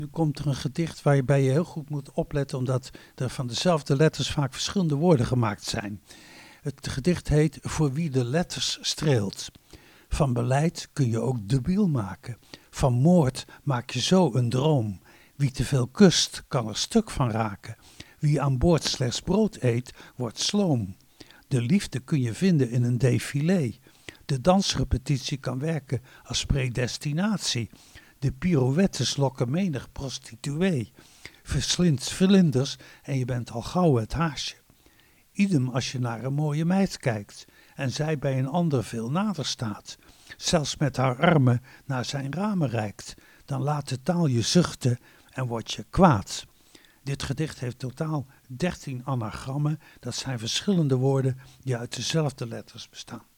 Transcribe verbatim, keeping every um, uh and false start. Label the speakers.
Speaker 1: Nu komt er een gedicht waarbij je heel goed moet opletten, omdat er van dezelfde letters vaak verschillende woorden gemaakt zijn. Het gedicht heet Voor wie de letters streelt. Van beleid kun je ook debiel maken. Van moord maak je zo een droom. Wie te veel kust, kan er stuk van raken. Wie aan boord slechts brood eet, wordt sloom. De liefde kun je vinden in een défilé. De dansrepetitie kan werken als predestinatie. De pirouettes lokken menig prostituee. Verslind vlinders en je bent al gauw het haasje. Idem als je naar een mooie meid kijkt en zij bij een ander veel nader staat. Zelfs met haar armen naar zijn ramen reikt. Dan laat de taal je zuchten en word je kwaad. Dit gedicht heeft totaal dertien anagrammen. Dat zijn verschillende woorden die uit dezelfde letters bestaan.